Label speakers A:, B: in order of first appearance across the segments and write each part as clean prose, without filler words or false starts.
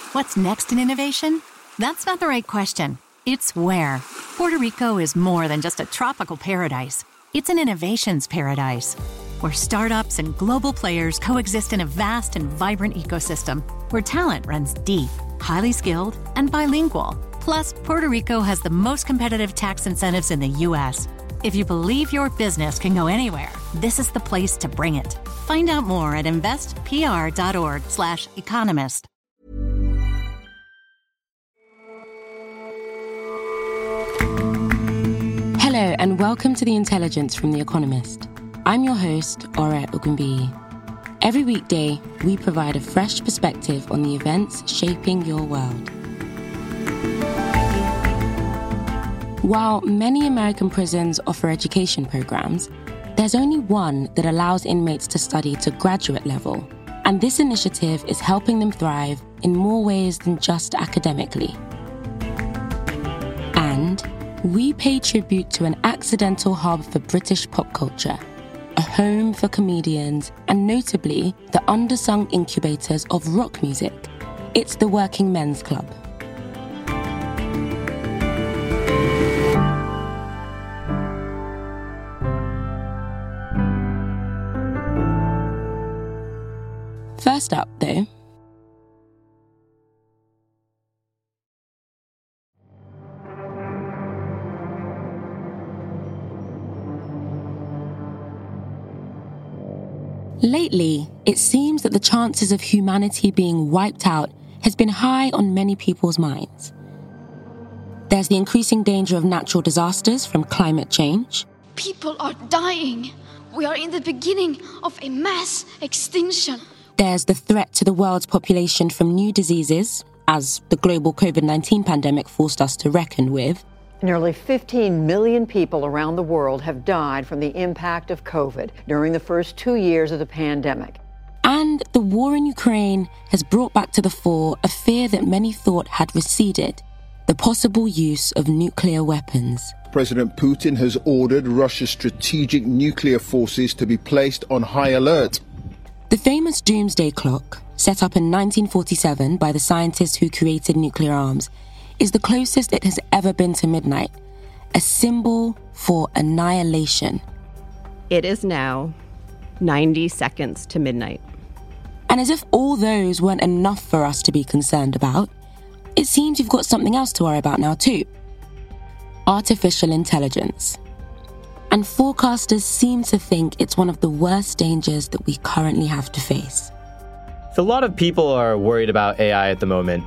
A: What's next in innovation? That's not the right question. It's where. Puerto Rico is more than just a tropical paradise. It's an innovations paradise, where startups and global players coexist in a vast and vibrant ecosystem, where talent runs deep, highly skilled, and bilingual. Plus, Puerto Rico has the most competitive tax incentives in the U.S. If you believe your business can go anywhere, this is the place to bring it. Find out more at investpr.org/economist.
B: Hello and welcome to The Intelligence from The Economist. I'm your host, Ore Ogunbiyi. Every weekday, we provide a fresh perspective on the events shaping your world. While many American prisons offer education programs, there's only one that allows inmates to study to graduate level, and this initiative is helping them thrive in more ways than just academically. And we pay tribute to an accidental hub for British pop culture, a home for comedians, and notably, the undersung incubators of rock music. It's the Working Men's Club. First up, though, lately, it seems that the chances of humanity being wiped out has been high on many people's minds. There's the increasing danger of natural disasters from climate change.
C: People are dying. We are in the beginning of a mass extinction.
B: There's the threat to the world's population from new diseases, as the global COVID-19 pandemic forced us to reckon with.
D: Nearly 15 million people around the world have died from the impact of COVID during the first 2 years of the pandemic.
B: And the war in Ukraine has brought back to the fore a fear that many thought had receded: the possible use of nuclear weapons.
E: President Putin has ordered Russia's strategic nuclear forces to be placed on high alert.
B: The famous doomsday clock, set up in 1947 by the scientists who created nuclear arms, is the closest it has ever been to midnight, a symbol for annihilation.
F: It is now 90 seconds to midnight.
B: And as if all those weren't enough for us to be concerned about, it seems you've got something else to worry about now too. Artificial intelligence. And forecasters seem to think it's one of the worst dangers that we currently have to face.
G: So a lot of people are worried about AI at the moment.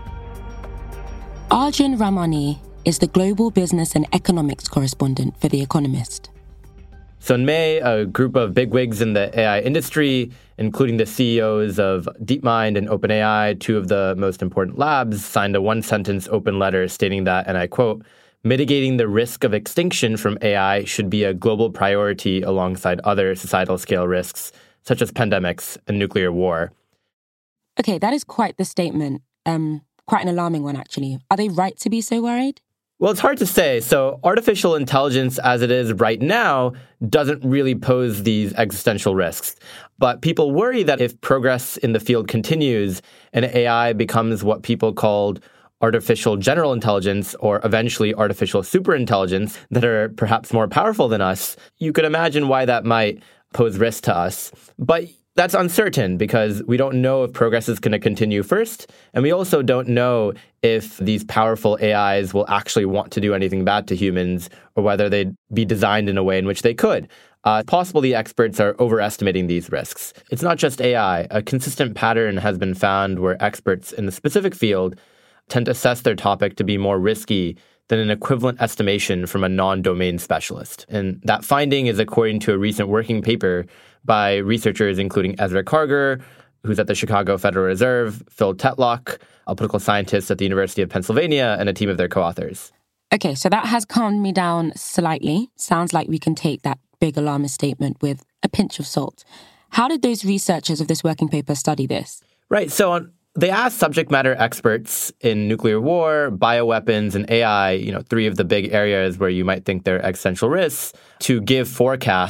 B: Arjun Ramani is the global business and economics correspondent for The Economist.
G: So in May, a group of bigwigs in the AI industry, including the CEOs of DeepMind and OpenAI, two of the most important labs, signed a one-sentence open letter stating that, and I quote, "Mitigating the risk of extinction from AI should be a global priority alongside other societal scale risks, such as pandemics and nuclear war."
B: Okay, that is quite the statement. Quite an alarming one, actually. Are they right to be so worried?
G: Well, it's hard to say. So artificial intelligence as it is right now doesn't really pose these existential risks. But people worry that if progress in the field continues and AI becomes what people called artificial general intelligence or eventually artificial superintelligence that are perhaps more powerful than us, you could imagine why that might pose risk to us. But that's uncertain because we don't know if progress is going to continue first. And we also don't know if these powerful AIs will actually want to do anything bad to humans or whether they'd be designed in a way in which they could. Possibly the experts are overestimating these risks. It's not just AI. A consistent pattern has been found where experts in the specific field tend to assess their topic to be more risky than an equivalent estimation from a non-domain specialist. And that finding is according to a recent working paper by researchers including Ezra Karger, who's at the Chicago Federal Reserve, Phil Tetlock, a political scientist at the University of Pennsylvania, and a team of their co-authors.
B: Okay, so that has calmed me down slightly. Sounds like we can take that big alarmist statement with a pinch of salt. How did those researchers of this working paper study this?
G: Right, so they asked subject matter experts in nuclear war, bioweapons, and AI, three of the big areas where you might think there are existential risks, to give forecasts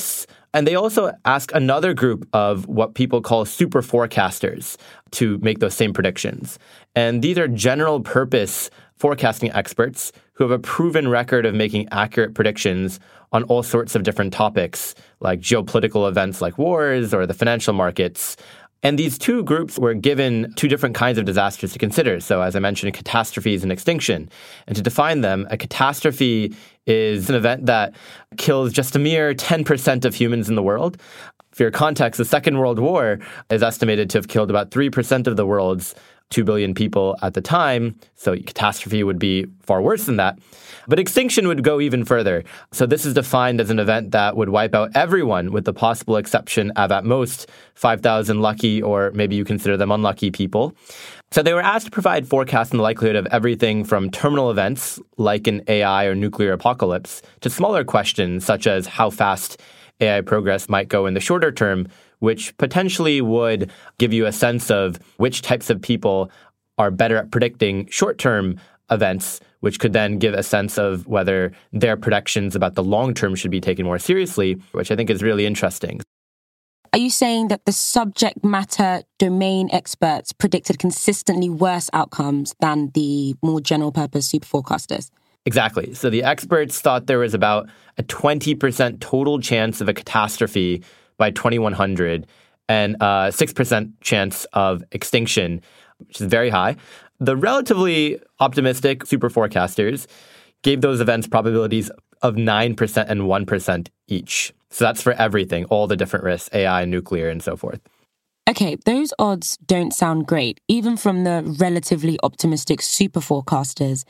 G: And they also ask another group of what people call super forecasters to make those same predictions. And these are general purpose forecasting experts who have a proven record of making accurate predictions on all sorts of different topics, like geopolitical events like wars or the financial markets. And these two groups were given two different kinds of disasters to consider. So as I mentioned, catastrophes and extinction. And to define them, a catastrophe is an event that kills just a mere 10% of humans in the world. For your context, the Second World War is estimated to have killed about 3% of the world's 2 billion people at the time. So catastrophe would be far worse than that. But extinction would go even further. So this is defined as an event that would wipe out everyone with the possible exception of at most 5,000 lucky, or maybe you consider them unlucky people. So they were asked to provide forecasts on the likelihood of everything from terminal events like an AI or nuclear apocalypse to smaller questions such as how fast AI progress might go in the shorter term, which potentially would give you a sense of which types of people are better at predicting short-term events, which could then give a sense of whether their predictions about the long term should be taken more seriously, which I think is really interesting.
B: Are you saying that the subject matter domain experts predicted consistently worse outcomes than the more general purpose super forecasters?
G: Exactly. So the experts thought there was about a 20% total chance of a catastrophe by 2100 and a 6% chance of extinction, which is very high. The relatively optimistic super forecasters gave those events probabilities of 9% and 1% each. So that's for everything, all the different risks, AI, nuclear, and so forth.
B: Okay, those odds don't sound great. Even from the relatively optimistic super forecasters,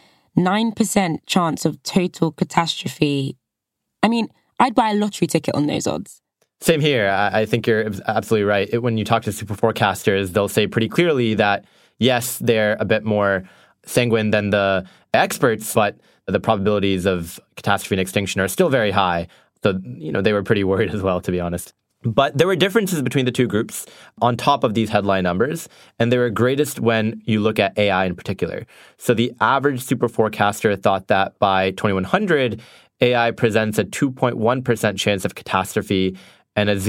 B: 9% chance of total catastrophe. I mean, I'd buy a lottery ticket on those odds.
G: Same here. I think you're absolutely right. When you talk to super forecasters, they'll say pretty clearly that, yes, they're a bit more sanguine than the experts, but the probabilities of catastrophe and extinction are still very high. So, they were pretty worried as well, to be honest. But there were differences between the two groups on top of these headline numbers, and they were greatest when you look at AI in particular. So the average super forecaster thought that by 2100, AI presents a 2.1% chance of catastrophe and a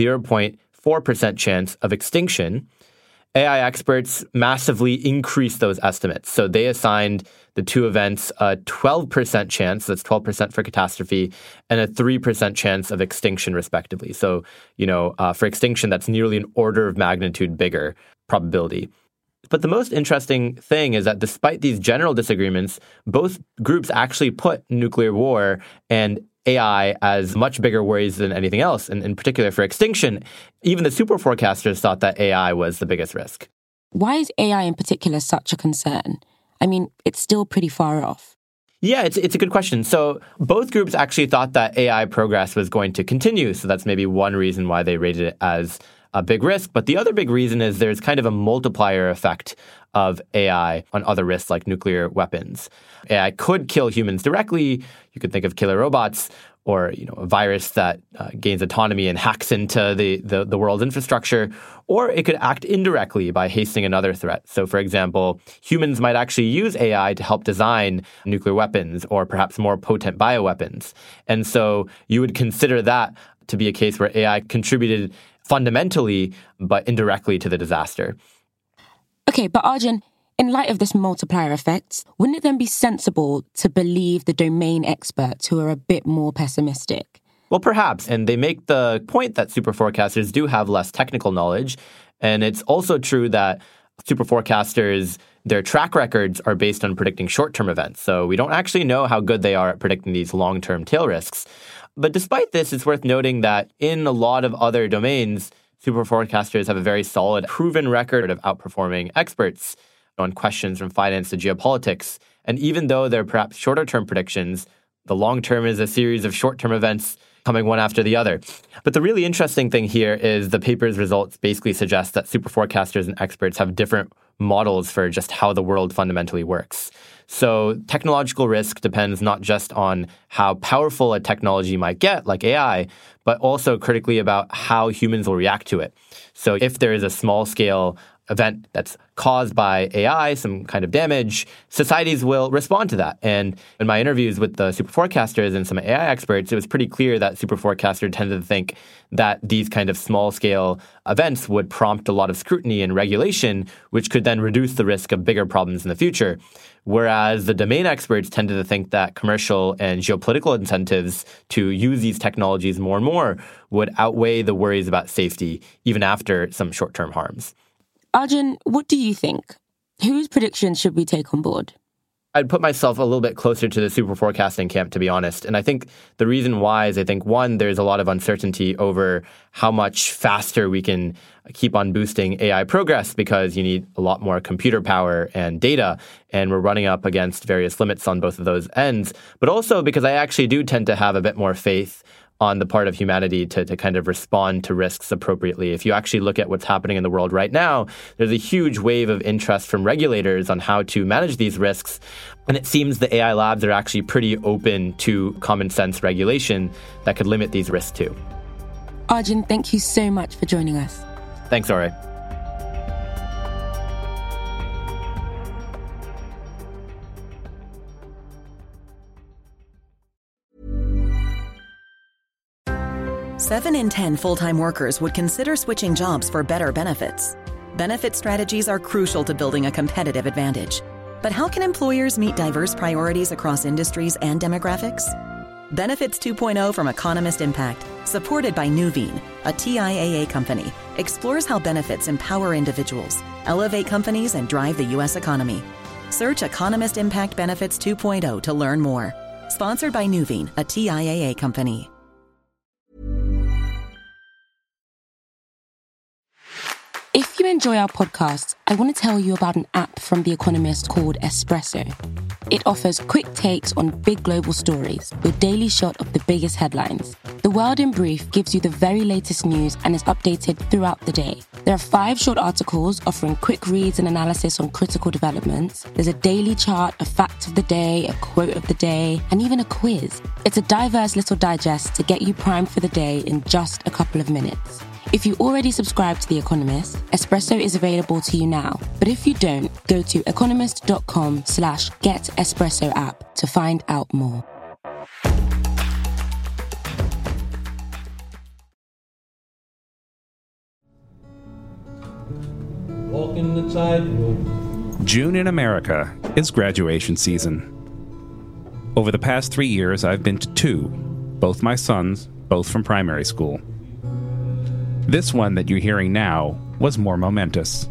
G: 0.4% chance of extinction. AI experts massively increased those estimates. So they assigned the two events a 12% chance, that's 12% for catastrophe, and a 3% chance of extinction, respectively. So, for extinction, that's nearly an order of magnitude bigger probability. But the most interesting thing is that despite these general disagreements, both groups actually put nuclear war and AI as much bigger worries than anything else. And in particular for extinction, even the super forecasters thought that AI was the biggest risk.
B: Why is AI in particular such a concern? I mean, it's still pretty far off.
G: Yeah, it's a good question. So both groups actually thought that AI progress was going to continue. So that's maybe one reason why they rated it as a big risk. But the other big reason is there's kind of a multiplier effect of AI on other risks like nuclear weapons. AI could kill humans directly. You could think of killer robots or a virus that gains autonomy and hacks into the world's infrastructure. Or it could act indirectly by hastening another threat. So, for example, humans might actually use AI to help design nuclear weapons or perhaps more potent bioweapons. And so you would consider that to be a case where AI contributed fundamentally but indirectly to the disaster.
B: Okay, but Arjun, in light of this multiplier effect, wouldn't it then be sensible to believe the domain experts who are a bit more pessimistic?
G: Well, perhaps. And they make the point that super forecasters do have less technical knowledge. And it's also true that super forecasters, their track records are based on predicting short-term events. So we don't actually know how good they are at predicting these long-term tail risks. But despite this, it's worth noting that in a lot of other domains, super forecasters have a very solid, proven record of outperforming experts on questions from finance to geopolitics. And even though they're perhaps shorter-term predictions, the long term is a series of short-term events coming one after the other. But the really interesting thing here is the paper's results basically suggest that super forecasters and experts have different models for just how the world fundamentally works. So technological risk depends not just on how powerful a technology might get, like AI, but also critically about how humans will react to it. So if there is a small-scale event that's caused by AI, some kind of damage, societies will respond to that. And in my interviews with the super forecasters and some AI experts, it was pretty clear that super forecasters tended to think that these kind of small-scale events would prompt a lot of scrutiny and regulation, which could then reduce the risk of bigger problems in the future. Whereas the domain experts tended to think that commercial and geopolitical incentives to use these technologies more and more would outweigh the worries about safety, even after some short-term harms.
B: Arjun, what do you think? Whose predictions should we take on board?
G: I'd put myself a little bit closer to the super forecasting camp, to be honest. And I think the reason why is one, there's a lot of uncertainty over how much faster we can keep on boosting AI progress because you need a lot more computer power and data. And we're running up against various limits on both of those ends. But also because I actually do tend to have a bit more faith on the part of humanity to kind of respond to risks appropriately. If you actually look at what's happening in the world right now, there's a huge wave of interest from regulators on how to manage these risks. And it seems the AI labs are actually pretty open to common sense regulation that could limit these risks too.
B: Arjun, thank you so much for joining us.
G: Thanks, Ore.
H: Seven in 10 full-time workers would consider switching jobs for better benefits. Benefit strategies are crucial to building a competitive advantage. But how can employers meet diverse priorities across industries and demographics? Benefits 2.0 from Economist Impact, supported by Nuveen, a TIAA company, explores how benefits empower individuals, elevate companies, and drive the U.S. economy. Search Economist Impact Benefits 2.0 to learn more. Sponsored by Nuveen, a TIAA company.
B: If you enjoy our podcasts, I want to tell you about an app from The Economist called Espresso. It offers quick takes on big global stories, your daily shot of the biggest headlines. The World in Brief gives you the very latest news and is updated throughout the day. There are 5 short articles offering quick reads and analysis on critical developments. There's a daily chart, a fact of the day, a quote of the day, and even a quiz. It's a diverse little digest to get you primed for the day in just a couple of minutes. If you already subscribe to The Economist, Espresso is available to you now. But if you don't, go to economist.com/get-espresso app to find out more.
I: Walking the tightrope. June in America is graduation season. Over the past 3 years, I've been to 2, both my sons, both from primary school. This one that you're hearing now was more momentous.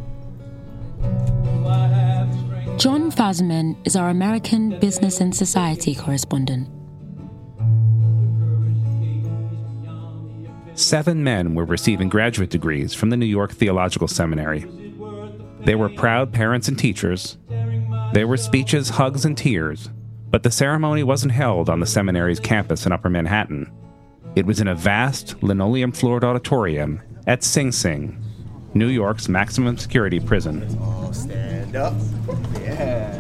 B: John Fazman is our American Business and Society correspondent.
I: 7 men were receiving graduate degrees from the New York Theological Seminary. They were proud parents and teachers. There were speeches, hugs, and tears, but the ceremony wasn't held on the seminary's campus in Upper Manhattan. It was in a vast, linoleum-floored auditorium at Sing Sing, New York's maximum security prison.
J: Oh, stand up. Yeah.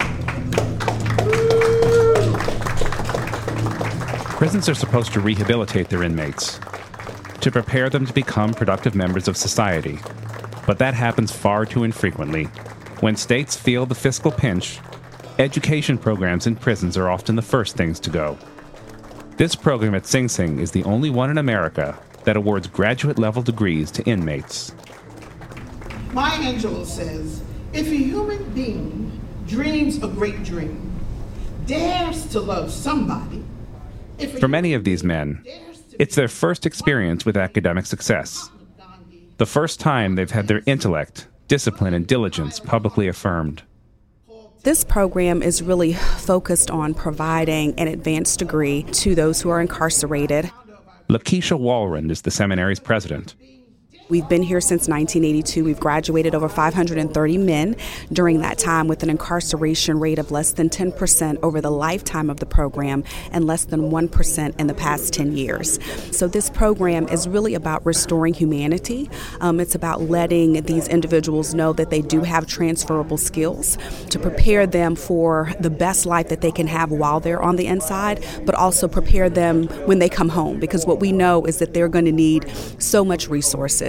I: Prisons are supposed to rehabilitate their inmates, to prepare them to become productive members of society. But that happens far too infrequently. When states feel the fiscal pinch, education programs in prisons are often the first things to go. This program at Sing Sing is the only one in America that awards graduate-level degrees to inmates.
K: Maya Angelou says, if a human being dreams a great dream, dares to love somebody...
I: For many of these men, it's their first experience with academic success. The first time they've had their intellect, discipline, and diligence publicly affirmed.
L: This program is really focused on providing an advanced degree to those who are incarcerated.
I: Lakeisha Walrond is the seminary's president.
L: We've been here since 1982. We've graduated over 530 men during that time with an incarceration rate of less than 10% over the lifetime of the program and less than 1% in the past 10 years. So this program is really about restoring humanity. It's about letting these individuals know that they do have transferable skills to prepare them for the best life that they can have while they're on the inside, but also prepare them when they come home, because what we know is that they're going to need so much resources.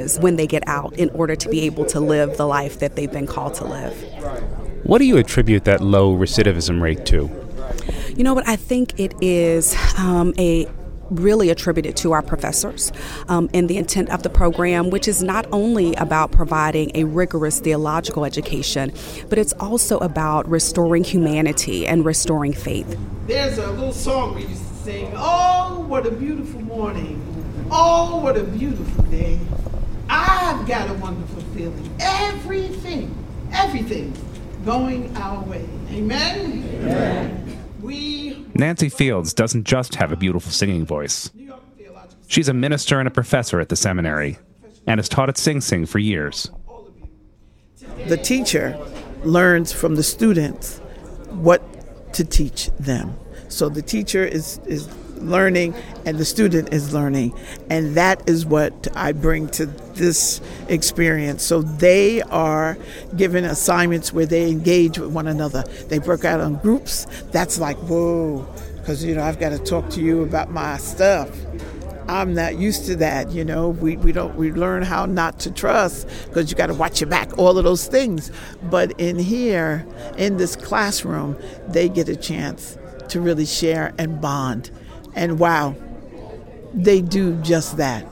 L: is when they get out in order to be able to live the life that they've been called to live.
I: What do you attribute that low recidivism rate to?
L: You know what? I think it is really attributed to our professors and the intent of the program, which is not only about providing a rigorous theological education, but it's also about restoring humanity and restoring faith.
K: There's a little song we used to sing, "Oh, what a beautiful morning. Oh, what a beautiful day. I've got a wonderful feeling. Everything going our way." Amen? Amen.
I: Nancy Fields doesn't just have a beautiful singing voice. She's a minister and a professor at the seminary and has taught at Sing Sing for years.
K: The teacher learns from the students what to teach them. So the teacher is learning and the student is learning, and that is what I bring to this experience. So they are given assignments where they engage with one another. They break out on groups. That's like, whoa, because I've got to talk to you about my stuff. I'm not used to that. We learn how not to trust because you got to watch your back, all of those things. But in here, in this classroom, they get a chance to really share and bond. And wow, they do just that.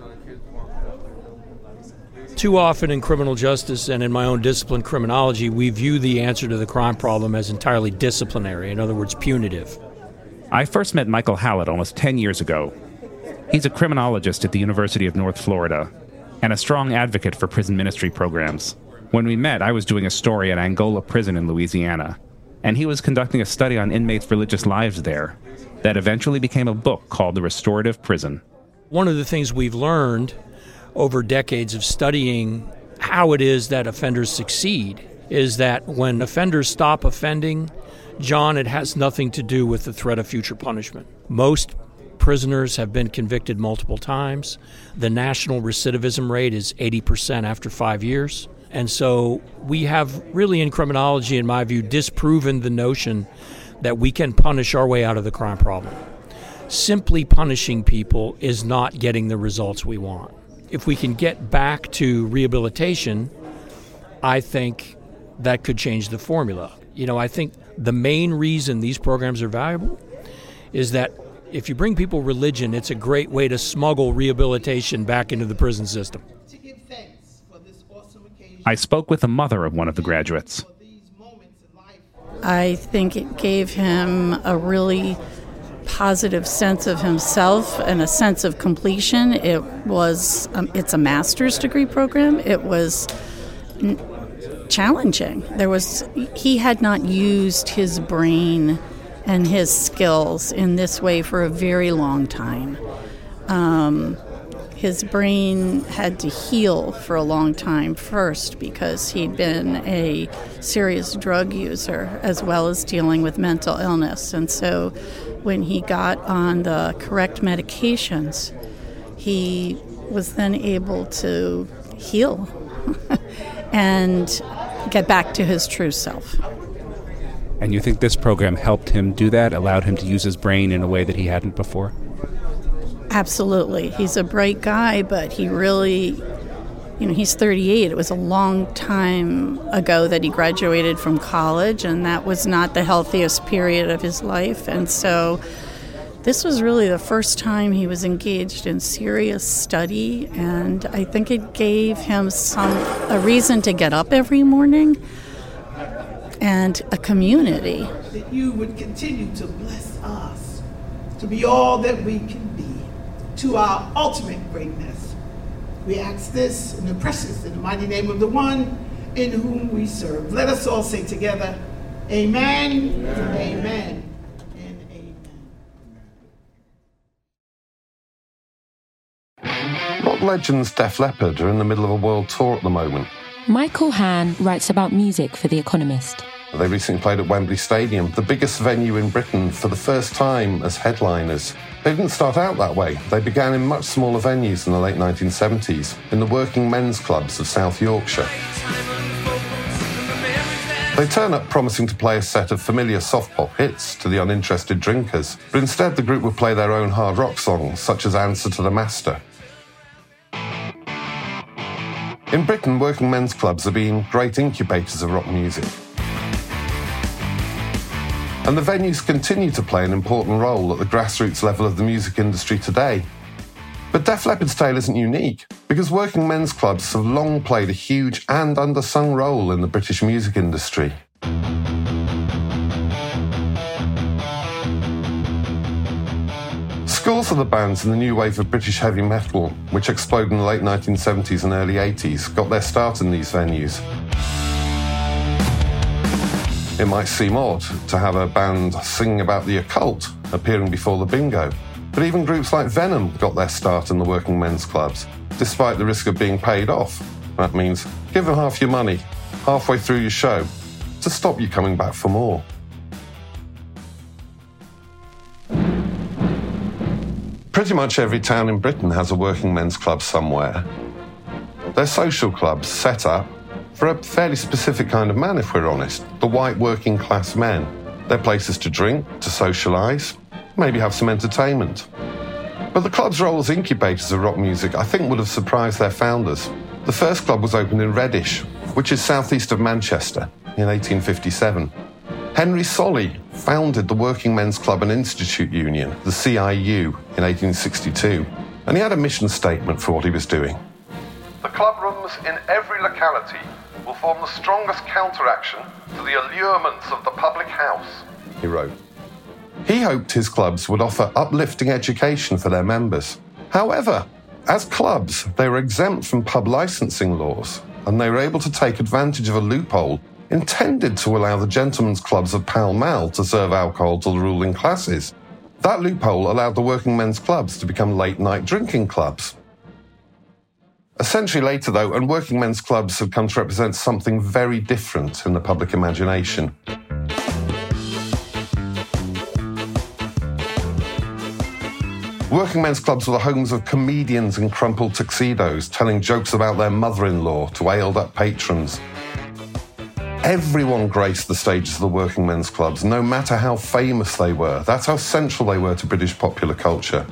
M: Too often in criminal justice and in my own discipline, criminology, we view the answer to the crime problem as entirely disciplinary, in other words, punitive.
I: I first met Michael Hallett almost 10 years ago. He's a criminologist at the University of North Florida and a strong advocate for prison ministry programs. When we met, I was doing a story at Angola Prison in Louisiana, and he was conducting a study on inmates' religious lives there that eventually became a book called The Restorative Prison.
M: One of the things we've learned over decades of studying how it is that offenders succeed is that when offenders stop offending, John, it has nothing to do with the threat of future punishment. Most prisoners have been convicted multiple times. The national recidivism rate is 80% after 5 years. And so we have really in criminology, in my view, disproven the notion that we can punish our way out of the crime problem. Simply punishing people is not getting the results we want. If we can get back to rehabilitation, I think that could change the formula. I think the main reason these programs are valuable is that if you bring people religion, it's a great way to smuggle rehabilitation back into the prison system.
I: I spoke with the mother of one of the graduates.
N: I think it gave him a really positive sense of himself and a sense of completion. It's a master's degree program. It was challenging. He had not used his brain and his skills in this way for a very long time. His brain had to heal for a long time first because he'd been a serious drug user as well as dealing with mental illness. And so when he got on the correct medications, he was then able to heal and get back to his true self.
I: And you think this program helped him do that, allowed him to use his brain in a way that he hadn't before?
N: Absolutely. He's a bright guy, but he really, he's 38. It was a long time ago that he graduated from college, and that was not the healthiest period of his life. And so this was really the first time he was engaged in serious study, and I think it gave him a reason to get up every morning and a community.
K: That you would continue to bless us to be all that we can be, to our ultimate greatness. We ask this in the precious and the mighty name of the one in whom we serve. Let us all say together, amen, amen, amen, and amen.
O: Rock legends Def Leppard are in the middle of a world tour at the moment.
B: Michael Hann writes about music for The Economist.
O: They recently played at Wembley Stadium, the biggest venue in Britain, for the first time as headliners. They didn't start out that way. They began in much smaller venues in the late 1970s, in the working men's clubs of South Yorkshire. They turn up promising to play a set of familiar soft pop hits to the uninterested drinkers, but instead the group would play their own hard rock songs, such as Answer to the Master. In Britain, working men's clubs have been great incubators of rock music. And the venues continue to play an important role at the grassroots level of the music industry today. But Def Leppard's tale isn't unique, because working men's clubs have long played a huge and undersung role in the British music industry. Schools are the bands in the new wave of British heavy metal, which exploded in the late 1970s and early 80s, got their start in these venues. It might seem odd to have a band singing about the occult appearing before the bingo, but even groups like Venom got their start in the working men's clubs, despite the risk of being paid off. That means give them half your money, halfway through your show, to stop you coming back for more. Pretty much every town in Britain has a working men's club somewhere. They're social clubs set up for a fairly specific kind of man, if we're honest, the white working class men. They're places to drink, to socialise, maybe have some entertainment. But the club's role as incubators of rock music, I think, would have surprised their founders. The first club was opened in Reddish, which is southeast of Manchester, in 1857. Henry Solly founded the Working Men's Club and Institute Union, the CIU, in 1862, and he had a mission statement for what he was doing. The club rooms in every locality will form the strongest counteraction to the allurements of the public house, he wrote. He hoped his clubs would offer uplifting education for their members. However, as clubs, they were exempt from pub licensing laws, and they were able to take advantage of a loophole intended to allow the gentlemen's clubs of Pall Mall to serve alcohol to the ruling classes. That loophole allowed the working men's clubs to become late-night drinking clubs. A century later, though, and working men's clubs have come to represent something very different in the public imagination. Working men's clubs were the homes of comedians in crumpled tuxedos telling jokes about their mother-in-law to ailed-up patrons. Everyone graced the stages of the working men's clubs, no matter how famous they were. That's how central they were to British popular culture.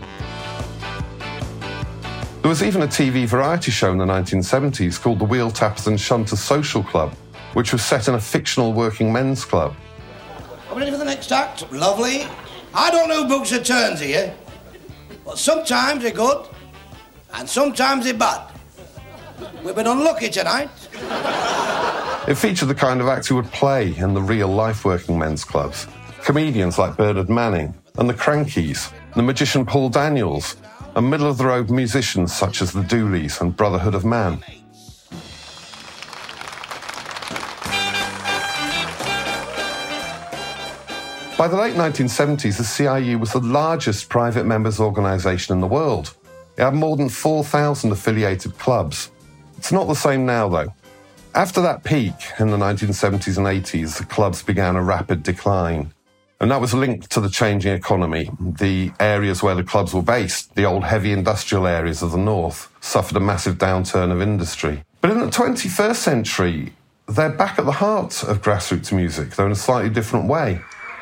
O: There was even a TV variety show in the 1970s called the Wheel Tappers and Shunters Social Club, which was set in a fictional working men's club.
P: Are we ready for the next act? Lovely. I don't know who books their turns here, but sometimes they're good, and sometimes they're bad. We've been unlucky tonight.
O: It featured the kind of acts who would play in the real-life working men's clubs. Comedians like Bernard Manning and the Crankies, the magician Paul Daniels, and middle-of-the-road musicians such as the Dooleys and Brotherhood of Man. By the late 1970s, the CIU was the largest private members' organisation in the world. It had more than 4,000 affiliated clubs. It's not the same now, though. After that peak in the 1970s and 80s, the clubs began a rapid decline. And that was linked to the changing economy. The areas where the clubs were based, the old heavy industrial areas of the north, suffered a massive downturn of industry. But in the 21st century, they're back at the heart of grassroots music, though in a slightly different way.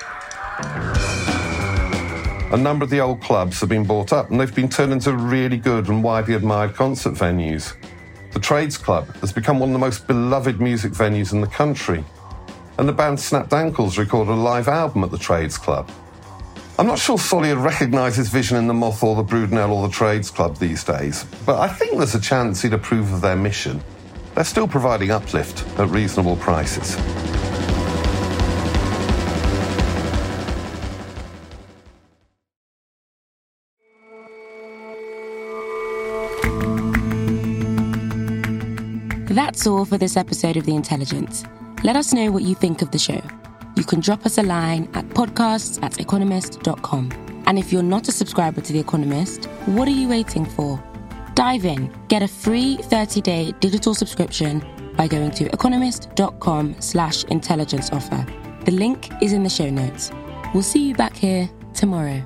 O: A number of the old clubs have been bought up, and they've been turned into really good and widely admired concert venues. The Trades Club has become one of the most beloved music venues in the country, and the band Snapped Ankles recorded a live album at the Trades Club. I'm not sure Solly would recognise his vision in the Moth or the Broodnell or the Trades Club these days, but I think there's a chance he'd approve of their mission. They're still providing uplift at reasonable prices.
B: That's all for this episode of The Intelligence. Let us know what you think of the show. You can drop us a line at podcasts@economist.com. And if you're not a subscriber to The Economist, what are you waiting for? Dive in. Get a free 30-day digital subscription by going to economist.com/intelligence offer. The link is in the show notes. We'll see you back here tomorrow.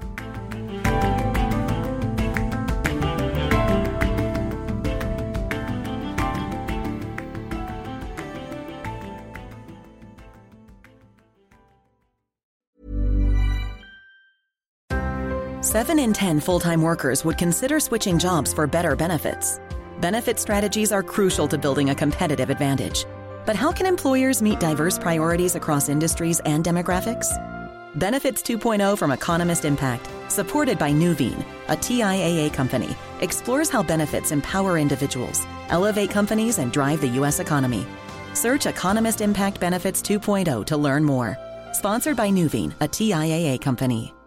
H: Seven in 10 full-time workers would consider switching jobs for better benefits. Benefit strategies are crucial to building a competitive advantage. But how can employers meet diverse priorities across industries and demographics? Benefits 2.0 from Economist Impact, supported by Nuveen, a TIAA company, explores how benefits empower individuals, elevate companies, and drive the U.S. economy. Search Economist Impact Benefits 2.0 to learn more. Sponsored by Nuveen, a TIAA company.